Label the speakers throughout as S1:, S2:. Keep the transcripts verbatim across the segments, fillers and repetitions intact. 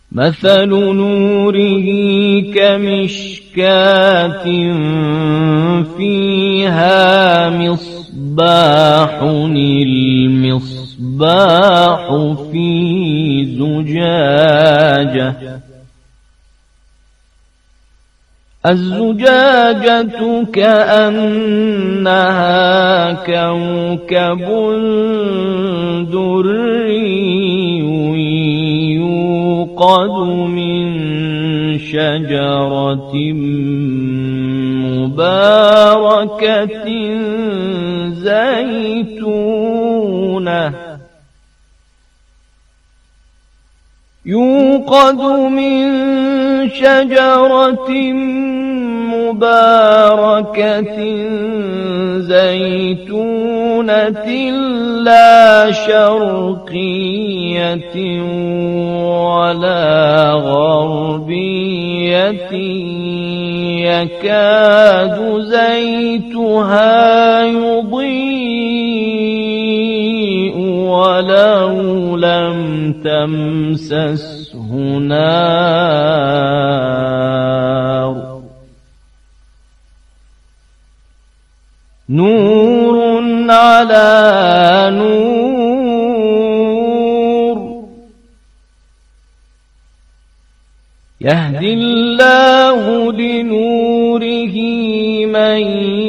S1: مثل نوره كمشكاة فيها مصباح، المصباح في زجاجة، الزجاجة كأنها كوكب دري يوقد من شجرة مباركة زيتونة يوقد من شجرة مباركة زيتونة لا شرقية ولا غربية يكاد زيتها يضيء ولو لم تمسسه نار، نور على نور، يهدي الله لنوره من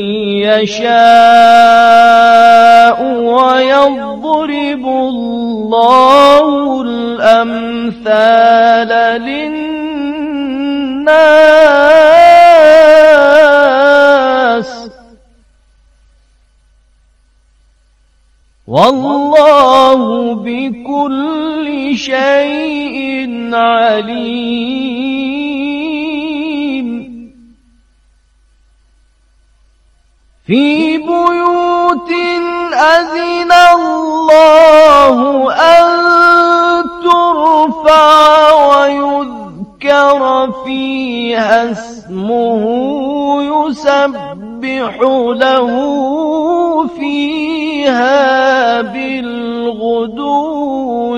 S1: يشاء ويضرب الله الأمثال للناس والله بكل شيء عليم. في بيوت أذن الله أن ترفع ويذكر فيها اسمه يسبح له فيها بالغدو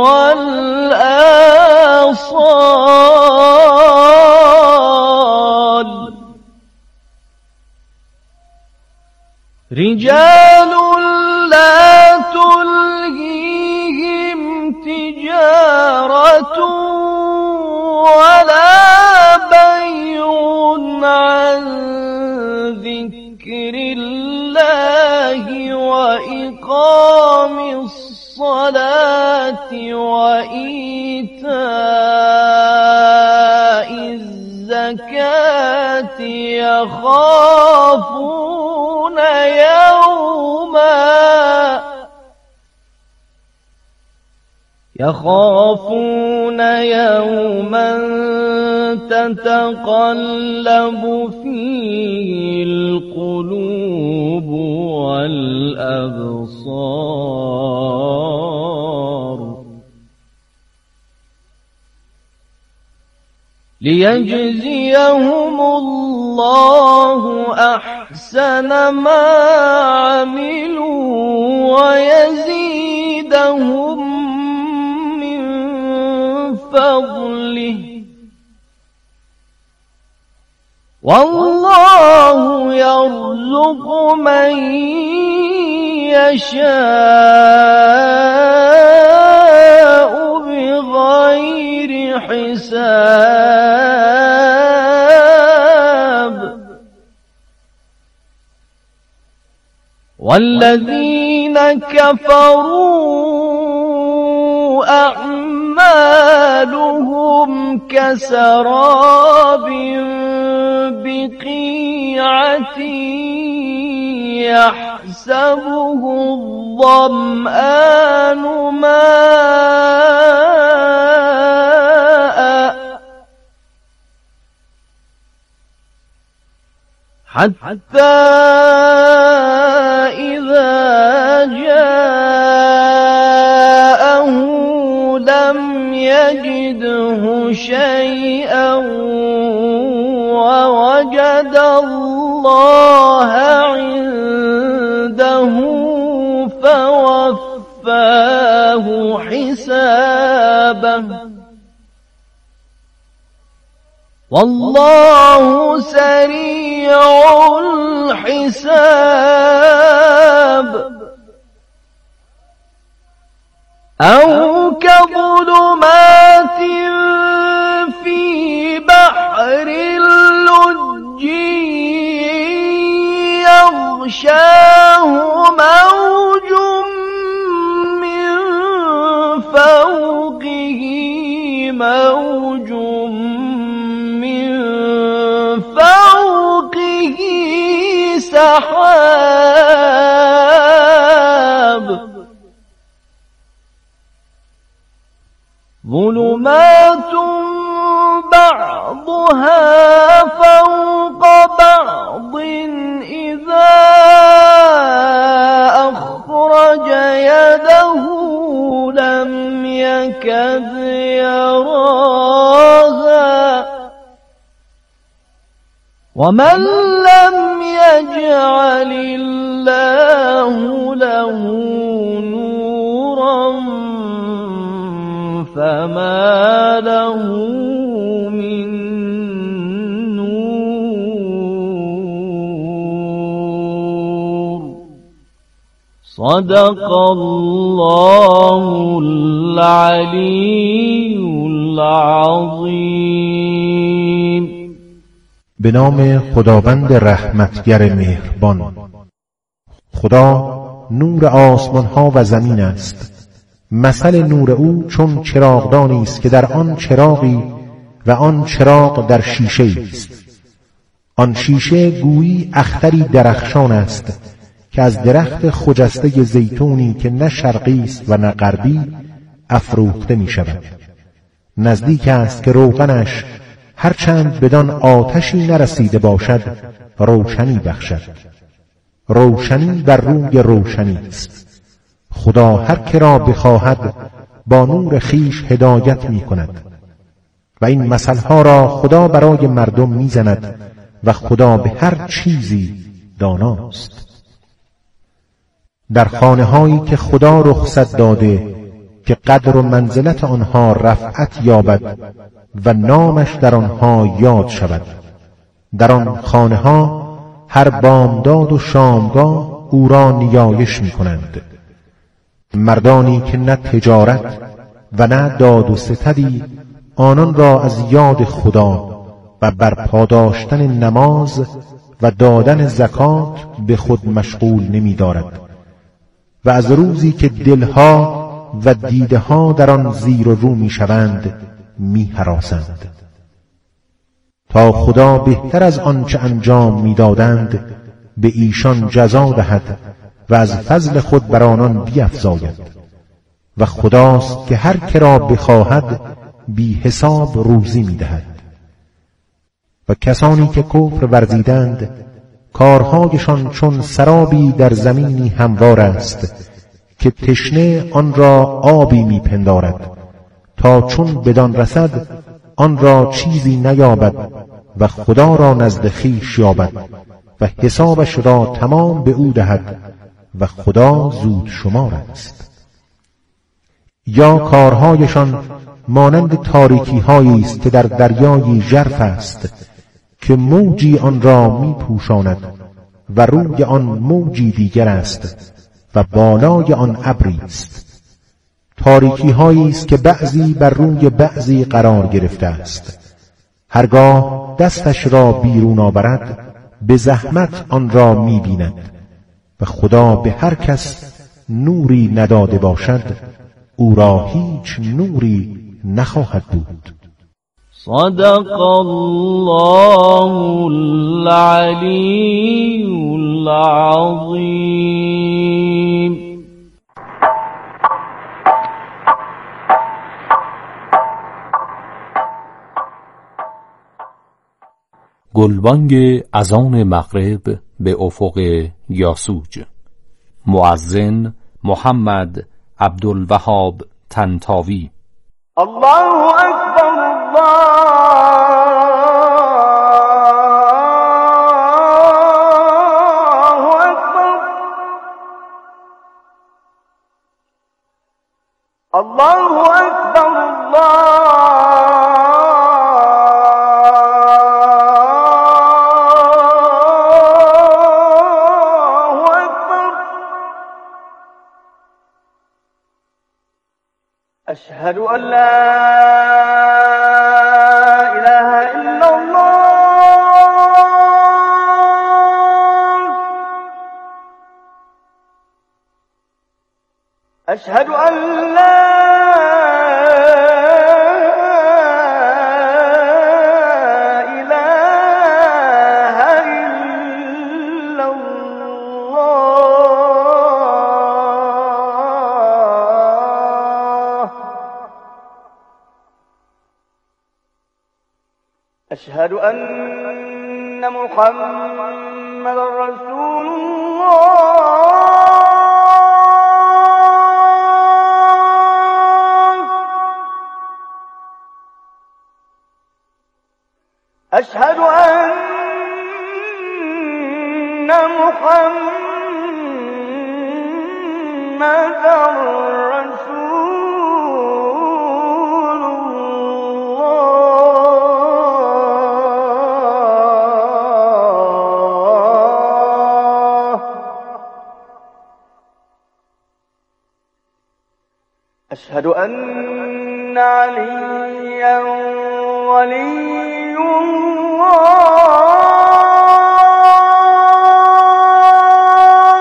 S1: والآصال، رجال لا تلهيهم تجارة ولا بيع عن ذكر الله وإقام الصلاة وإيتاء الزكاة يخافون يوما يخافون يوما تتقلب فيه القلوب والأبصار، ليجزيهم الله أحسن ما عملوا ويزيدهم من فضله، والله يرزق من يشاء بغير حساب. والذين كفروا أعمالهم كسراب بقيعة يحسبه الظمآن ماء حتى إذا جاءه لم يجده شيئا ووجد الله عنده فوفاه حسابه والله سریع الحساب أو كظلمات في بحر اللج يغشاه موج من فوقه موج من فوقه سحاب ظلمات بعضها فوق بعض إذا أخرج يده لم يكد يراها ومن لم يجعل الله له نورا فما له من نور صدق الله العلی العظیم.
S2: به نام خداوند رحمتگر مهربان. خدا نور آسمان ها و زمین است. مثل نور او چون چراغدانی است که در آن چراغی و آن چراغ در شیشه است. آن شیشه گویی اختری درخشان است که از درخت خجسته زیتونی که نه شرقی است و نه غربی افروخته می شود. نزدیک است که روغنش هرچند بدان آتشی نرسیده باشد روشنی بخشد. روشنی بر روی روشنی است. خدا هر که را بخواهد با نور خویش هدایت می کند و این مثلها را خدا برای مردم می زند و خدا به هر چیزی داناست. در خانه هایی که خدا رخصت داده که قدر و منزلت آنها رفعت یابد و نامش در آنها یاد شود، در آن خانه ها هر بامداد و شامگاه او را نیایش می کنند. مردانی که نه تجارت و نه داد و ستدی آنان را از یاد خدا و برپا داشتن نماز و دادن زکات به خود مشغول نمی دارد و از روزی که دلها و دیده ها در آن زیر و رو می شوند می هراسند تا خدا بهتر از آنچه انجام می دادند به ایشان جزا دهد و از فضل خود بر آنان بیفزاید و خداست که هر که را بخواهد بی حساب روزی می دهد. و کسانی که کفر ورزیدند کارهایشان چون سرابی در زمینی هموار است که تشنه آن را آبی می پندارد تا چون بدان رسد آن را چیزی نیابد و خدا را نزد خویش یابد و حسابش را تمام به او دهد و خدا زود شمار است. یا کارهایشان مانند تاریکی هایی است که در دریای ژرف است که موجی آن را می پوشاند و روی آن موجی دیگر است و بالای آن ابری است. تاریکی هایی است که بعضی بر روی بعضی قرار گرفته است. هرگاه دستش را بیرون آورد به زحمت آن را می بیند و خدا به هر کس نوری نداده باشد او را هیچ نوری نخواهد بود.
S1: صدق الله العلی العظیم.
S3: گلبانگ اذان مغرب به افق یاسوج. مؤذن محمد عبدالوهاب طنطاوی.
S1: الله اکبر الله اکبر الله اکبر الله أشهد أن لا إله إلا الله. أشهد أن لا إله إلا الله. أشهد أن محمدا رسول الله. أشهد أن محمدا رسول الله. أشهد أن عليا ولي الله.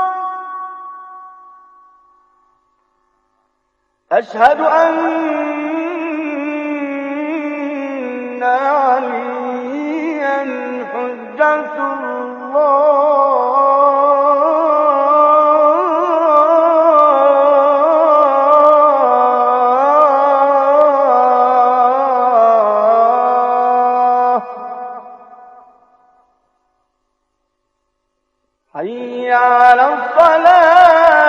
S1: أشهد أن عليا حجة الله. حي على الصلاة.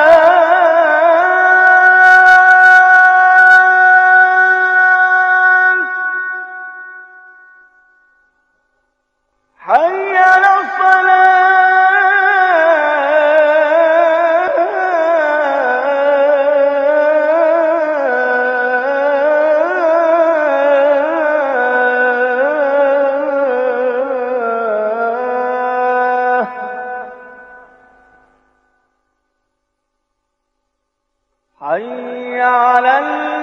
S1: حي على الصلاة. حي على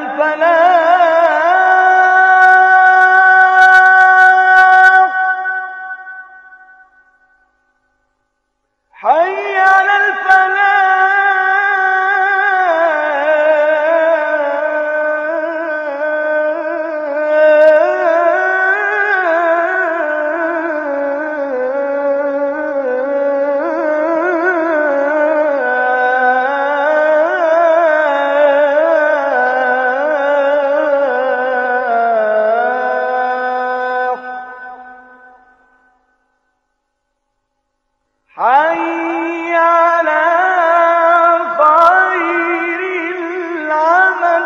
S1: الفلاح. حي على الفلاح. حي على خير العمل.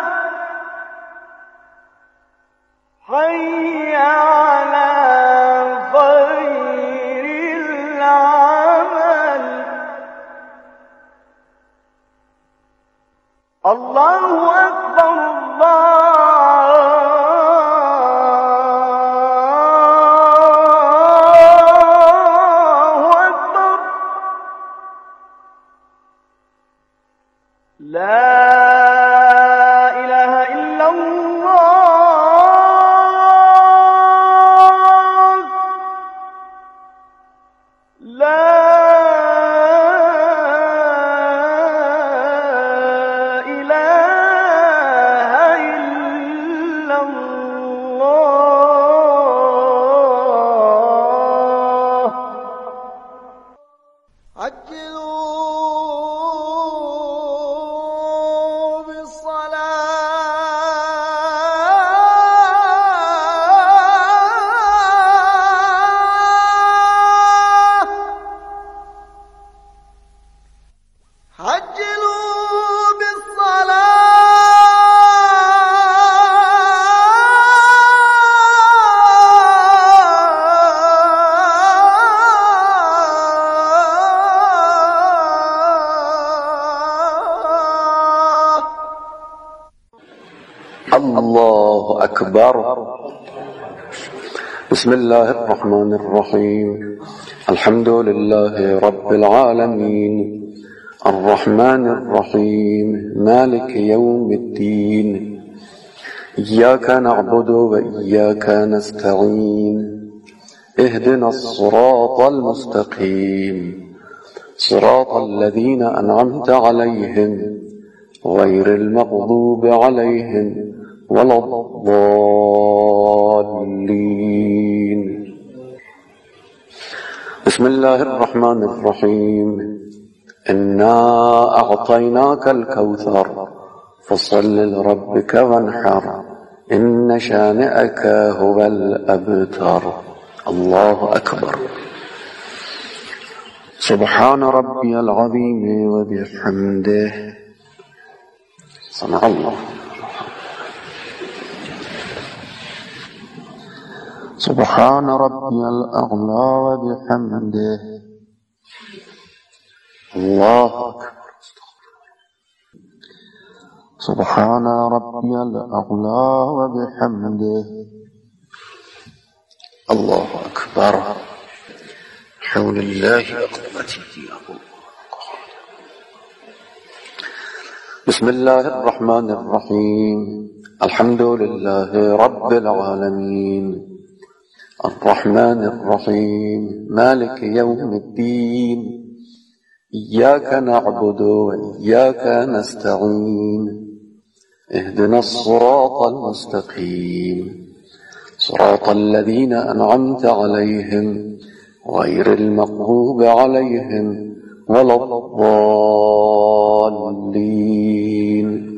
S1: حي على خير العمل. الله أكبر. الله أكبر. لا إله إلا الله. لا إله إلا الله. عجلوا بالصلاة. عجلوا بالصلاة.
S4: الله أكبر. بسم الله الرحمن الرحيم. الحمد لله رب العالمين، الرحمن الرحيم، مالك يوم الدين، إياك نعبد وإياك نستعين اهدنا الصراط المستقيم صراط الذين أنعمت عليهم غير المغضوب عليهم ولا الضالين. بسم الله الرحمن الرحيم. إنا أعطيناك الكوثر فصل لربك وانحر إن شانئك هو الأبتر. الله أكبر. سبحان ربي العظيم وبحمده. سمع الله. سبحان ربي الأعلى وبحمده. الله أكبر. سبحان ربي الأعلى وبحمده. الله أكبر. حول الله وقوته. بسم الله الرحمن الرحيم. الحمد لله رب العالمين الرحمن الرحيم مالك يوم الدين إياك نعبد وإياك نستعين اهدنا الصراط المستقيم صراط الذين أنعمت عليهم غير المغضوب عليهم ولا الضالين.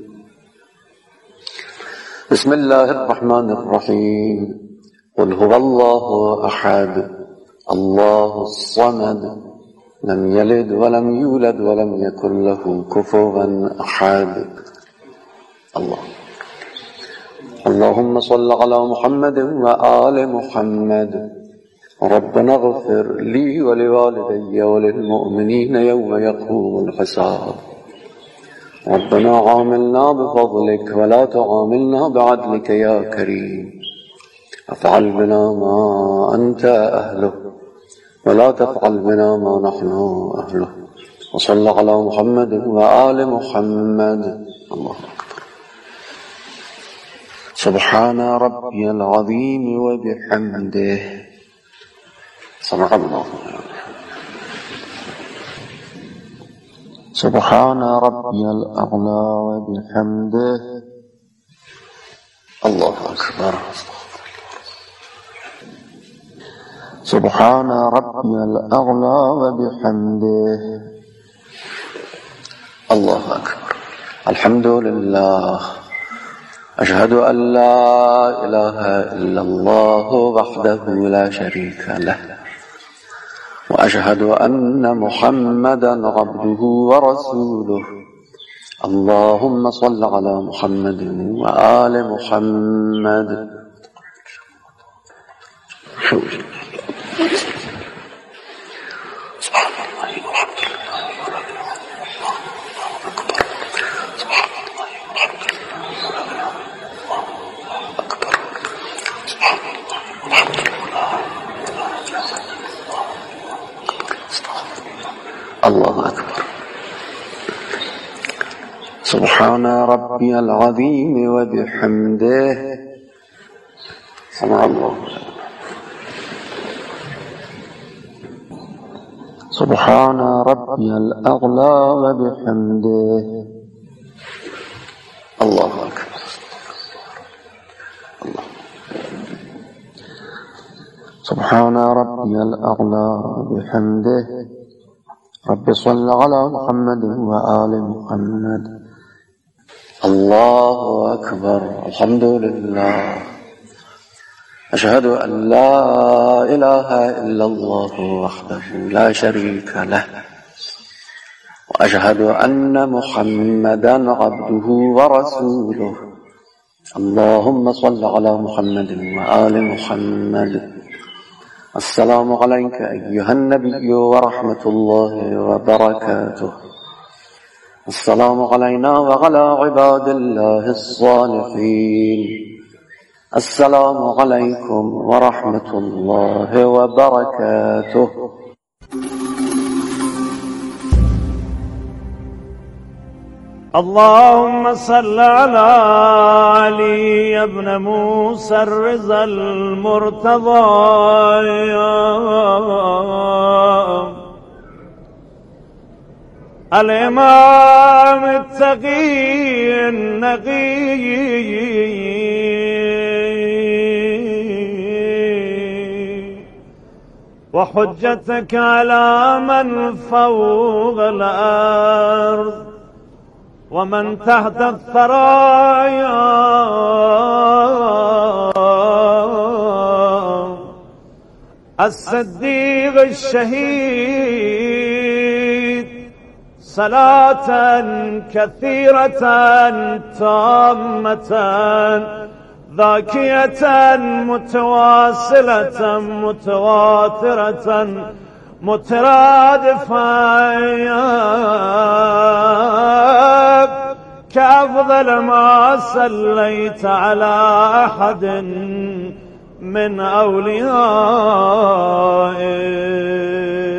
S4: بسم الله الرحمن الرحيم. قل هو الله أحد الله الصمد لم يلد ولم يولد ولم يكن له كفوا أحد. الله. اللهم صل على محمد وآل محمد. ربنا اغفر لي ولوالدي وللمؤمنين يوم يقوم الحساب. ربنا عاملنا بفضلك ولا تعاملنا بعدلك يا كريم. افعل بنا ما أنت أهله ولا تفعل بنا ما نحن أهله. وصل على محمد وآل محمد. الله أكبر. سبحان ربي العظيم وبحمده. سمع الله. سبحان ربي الأعلى وبحمده. الله أكبر. سبحان ربي الأعلى وبحمده. الله أكبر. الحمد لله. أشهد أن لا إله إلا الله وحده لا شريك له وأشهد أن محمدا عبده ورسوله. اللهم صل على محمد وآل محمد. سبحان الله والحمد لله ولا إله إلا الله أكبر. سبحان الله والحمد لله ولا إله إلا الله أكبر. سبحان الله والحمد لله. الله أكبر. سبحان ربي العظيم وبحمده. سمع الله. سبحان ربي الأعلى وبحمده. الله أكبر. الله. سبحان ربي الأعلى وبحمده. رب صل على محمد وآل محمد. الله أكبر. الحمد لله. أشهد أن لا إله إلا الله وحده لا شريك له وأشهد أن محمدا عبده ورسوله. اللهم صل على محمد وآل محمد. السلام عليك أيها النبي ورحمة الله وبركاته. السلام علينا وعلى عباد الله الصالحين. السلام عليكم ورحمة الله وبركاته.
S1: اللهم صل على علي ابن موسى الرضا المرتضى الإمام التقي النقي وحجتك على من فوق الأرض ومن تحت الثرايا الصديق الشهيد صلاة كثيرة تامة ذاكية متواصلة متواترة مترادفة كأفضل ما صليت على أحد من أوليائك.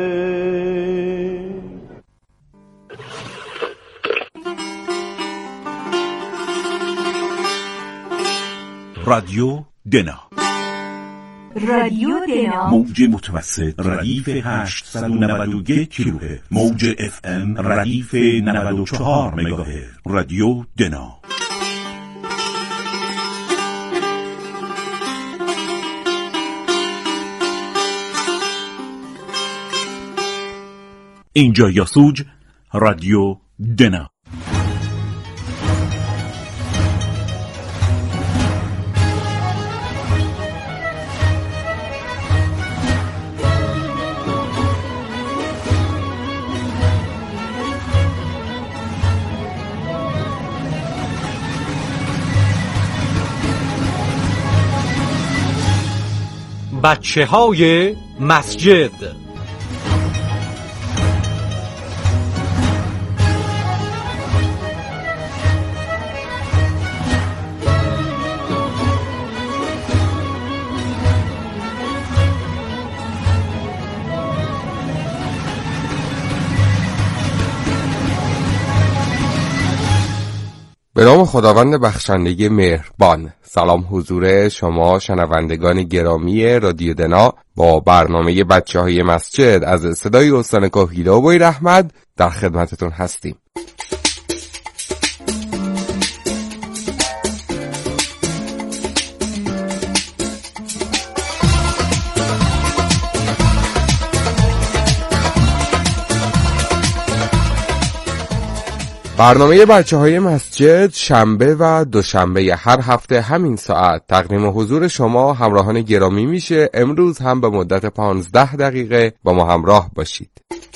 S5: رادیو دنا،
S6: رادیو دنا،
S5: موج متوسط ردیف هشتصد و نود و یک کیلوهرتز، موج اف ام ردیف نود و چهار مگاهرتز. رادیو دنا. اینجا یاسوج، رادیو دنا.
S7: بچه های مسجد.
S8: به نام خداوند بخشنده مهربان. سلام حضور شما شنوندگان گرامی رادیو دنا با برنامه بچه های مسجد از صدای استان کاهگیلا و رحمت در خدمتتون هستیم. برنامه بچه های مسجد شنبه و دوشنبه هر هفته همین ساعت تقدیم حضور شما همراهان گرامی میشه. امروز هم به مدت پانزده دقیقه با ما همراه باشید.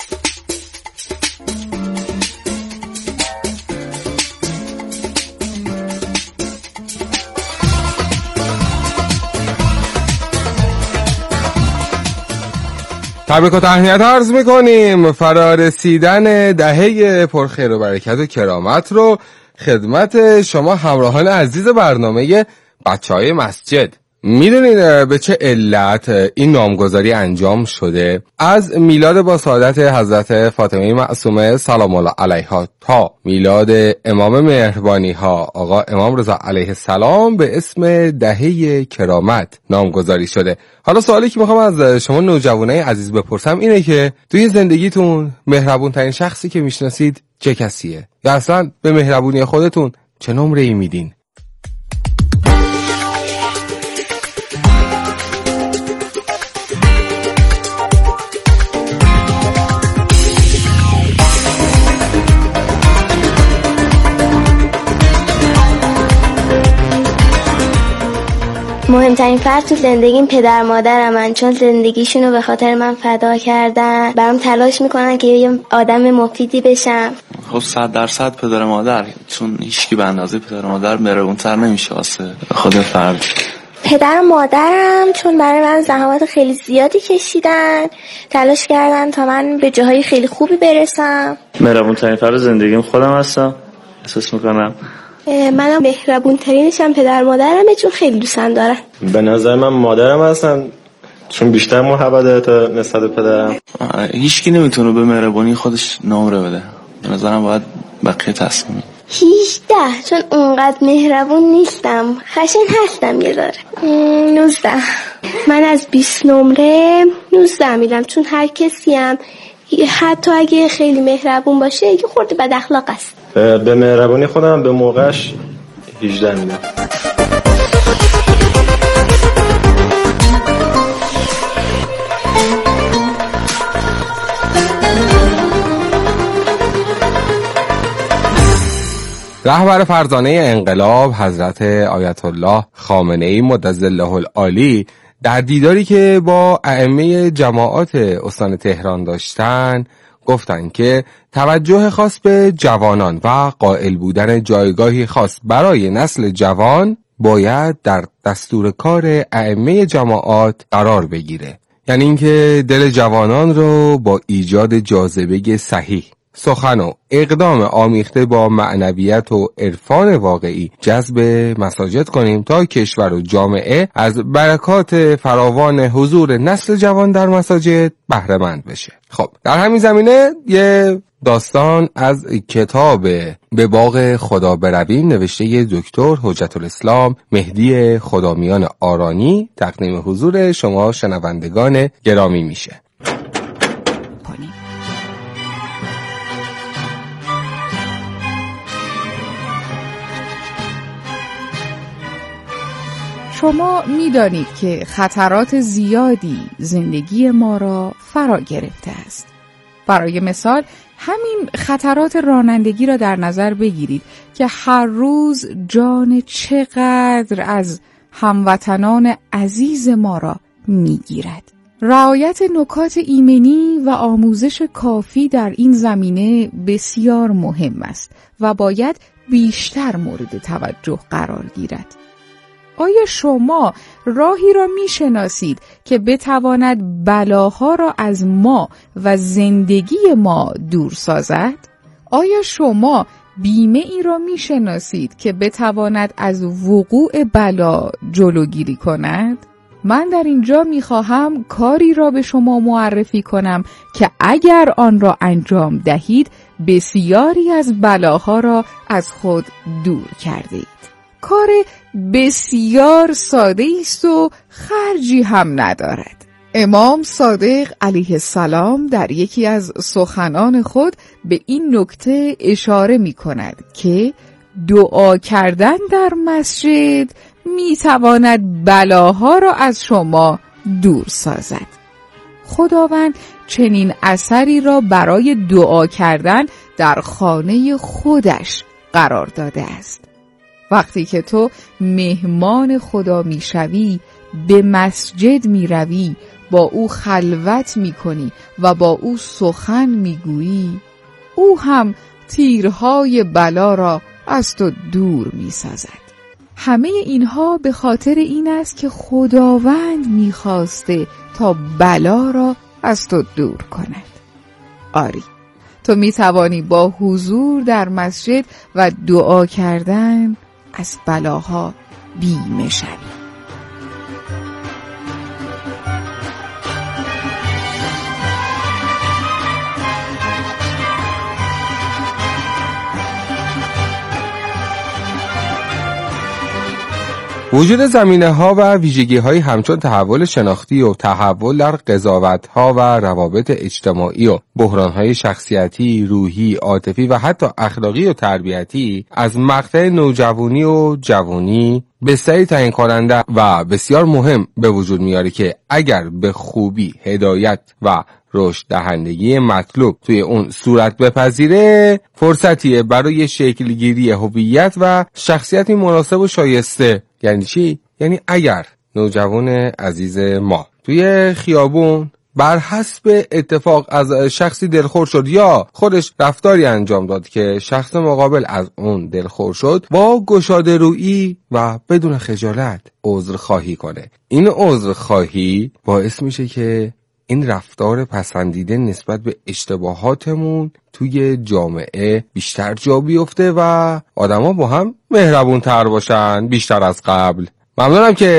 S8: تبریک و تهنیت عرض میکنیم. فرارسیدن دهه پرخیر و برکت و کرامت رو خدمت شما همراهان عزیز برنامه بچه های مسجد. میدونید به چه علت این نامگذاری انجام شده؟ از میلاد با سعادت حضرت فاطمه معصومه سلام الله علیها تا میلاد امام مهربانی ها آقا امام رضا علیه السلام به اسم دهه کرامت نامگذاری شده. حالا سوالی که میخوام از شما نوجوانای عزیز بپرسم اینه که توی زندگیتون مهربون ترین شخصی که میشناسید چه کسیه؟ یا اصلا به مهربونی خودتون چه نمره‌ای میدین؟
S9: مهمترین فرد تو زندگیم پدر مادرم من، چون زندگیشونو به خاطر من فدا کردن. برام تلاش میکنن که یه آدم مفیدی بشم.
S4: خب صد درصد پدر مادر، چون هیچکی به اندازه پدر مادر مهربون‌تر نمیشه واسه خود فرد.
S9: پدر و مادرم چون برای من زحمات خیلی زیادی کشیدن، تلاش کردن تا من به جاهای خیلی خوبی برسم.
S10: مهربون‌ترین فرد زندگیم خودم هستم. احساس میکنم
S9: منم مهربون ترینشم پدر مادرمه، چون خیلی دوستم دارن.
S10: به نظر من مادرم هستن، چون بیشتر محبت داره تا نسبت به پدرم.
S4: هیچکی نمیتونه به مهربونی خودش نمره بده. به نظرم باید بقیه تصمیم.
S9: هجده، چون اونقدر مهربون نیستم، خشن هستم یه داره. نوزده. من از بیست نمره نوزده میدم، چون هر کسیم حتی اگه خیلی مهربون باشه یه خورده بد اخلاق است.
S10: به مهربونی خودم به موقعش هجده میدم.
S8: رهبر فرزانه انقلاب حضرت آیت الله خامنه‌ای مدظله العالی در دیداری که با ائمه جماعات استان تهران داشتن گفتن که توجه خاص به جوانان و قائل بودن جایگاهی خاص برای نسل جوان باید در دستور کار ائمه جماعات قرار بگیره. یعنی اینکه دل جوانان رو با ایجاد جاذبه صحیح، سخن و اقدام آمیخته با معنویت و عرفان واقعی جذب مساجد کنیم تا کشور و جامعه از برکات فراوان حضور نسل جوان در مساجد بهره مند بشه. خب در همین زمینه یه داستان از کتاب به باغ خدا برویم نوشته دکتر حجت الاسلام مهدی خدامیان آرانی تقدیم حضور شما شنوندگان گرامی میشه.
S11: شما می‌دانید که خطرات زیادی زندگی ما را فرا گرفته است. برای مثال همین خطرات رانندگی را در نظر بگیرید که هر روز جان چقدر از هموطنان عزیز ما را می‌گیرد. رعایت نکات ایمنی و آموزش کافی در این زمینه بسیار مهم است و باید بیشتر مورد توجه قرار گیرد. آیا شما راهی را می‌شناسید که بتواند بلاها را از ما و زندگی ما دور سازد؟ آیا شما بیمه ای را می‌شناسید که بتواند از وقوع بلا جلوگیری کند؟ من در اینجا می‌خواهم کاری را به شما معرفی کنم که اگر آن را انجام دهید بسیاری از بلاها را از خود دور کردید. کار بسیار ساده است و خرجی هم ندارد. امام صادق علیه السلام در یکی از سخنان خود به این نکته اشاره می کند که دعا کردن در مسجد می تواند بلاها را از شما دور سازد. خداوند چنین اثری را برای دعا کردن در خانه خودش قرار داده است. وقتی که تو مهمان خدا می شوی، به مسجد می روی، با او خلوت می کنی و با او سخن می گویی، او هم تیرهای بلا را از تو دور می سازد. همه اینها به خاطر این است که خداوند می خواسته تا بلا را از تو دور کند. آری، تو می توانی با حضور در مسجد و دعا کردن از بلاها بیمه شوی.
S8: وجود زمینه‌ها و ویژگی‌های همچون تحول شناختی و تحول در قضاوت‌ها و روابط اجتماعی و بحران‌های شخصیتی، روحی، عاطفی و حتی اخلاقی و تربیتی از مقطع نوجوانی و جوانی بسیاری تعیین کننده و بسیار مهم به وجود میاره که اگر به خوبی هدایت و رشد دهندگی مطلوب توی اون صورت بپذیره، فرصتیه برای شکلگیری هویت و شخصیتی مناسب و شایسته. یعنی چی؟ یعنی اگر نوجوان عزیز ما توی خیابون بر حسب اتفاق از شخصی دلخور شد یا خودش رفتاری انجام داد که شخص مقابل از اون دلخور شد، با گشاده رویی و بدون خجالت عذر خواهی کنه. این عذر خواهی باعث میشه که این رفتار پسندیده نسبت به اشتباهاتمون توی جامعه بیشتر جا بیفته و آدما با هم مهربون تر باشن بیشتر از قبل. ممنونم که